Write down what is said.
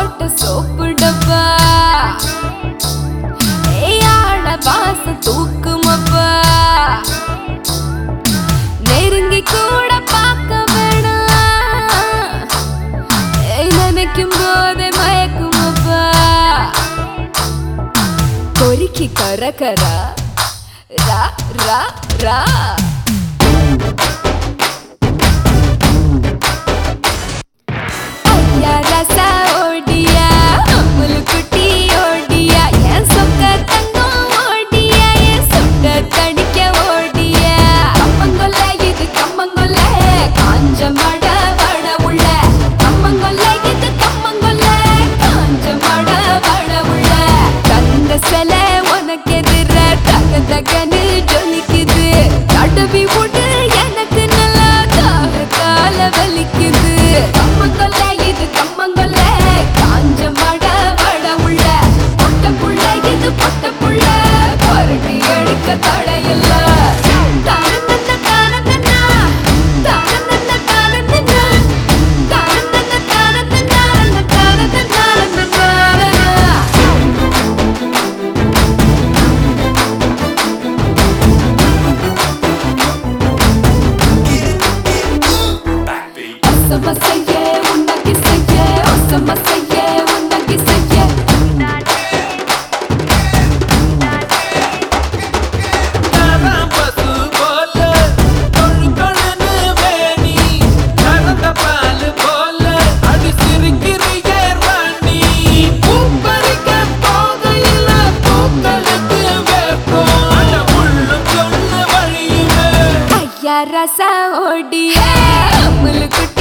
போட்ட சோப்பு டப்பா ஆட வாசம் தூக்குமப்பா நெருங்கி கூட பார்க்க வேணாம் நினைக்கும் போதே மயக்குமப்பா கொறிக்கி கரகரா ரா ரா ரா ஐயா ரசா ஓடியா அம்முலு குட்டி ஓடியா என் சொக்க தங்கம் ஓடியா என் சொக்க தடிக்க ஓடியா கம்மங்கொல்ல இது கம்மங்கொல்ல காஞ்ச மட வட உள்ள கம்மங்கொல்ல இது கம்மங்கொல்ல காஞ்ச மட வட உள்ள கந்த சில உனக்கு எதிர தக தகன்னு ஜொலிக்குது தடவி விடு எனக்கு நல்லா தாகத்தால வலிக்குது கம்மங்கொல்ல இது கம்மங்கொல்ல காஞ்ச மட வட உள்ள பொட்ட புள்ள இது பொட்ட புள்ள பரட்டி எடுக்க தடையில்ல Osama sayye, unnaki sayye, Osama sayye, unnaki sayye. நாராம் பசு போல தொழு தொழுன்னு வேணி கறந்த பால் போல அடி சிரிக்கிறியே ராணி பூப்பறிக்க போகையில பூக்களுக்கு வேப்போம் அட முள்ளும் சொல்ல வழியுமே ஐயா ரசா ஓடியே அம்முலு